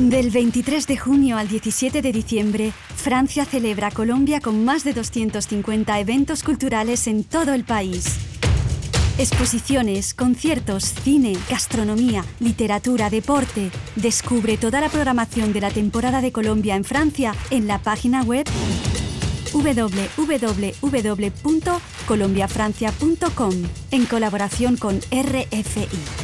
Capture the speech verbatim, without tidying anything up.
Del veintitrés de junio al diecisiete de diciembre, Francia celebra Colombia con más de doscientos cincuenta eventos culturales en todo el país. Exposiciones, conciertos, cine, gastronomía, literatura, deporte. Descubre toda la programación de la temporada de Colombia en Francia en la página web doble u doble u doble u punto colombia francia punto com en colaboración con R F I.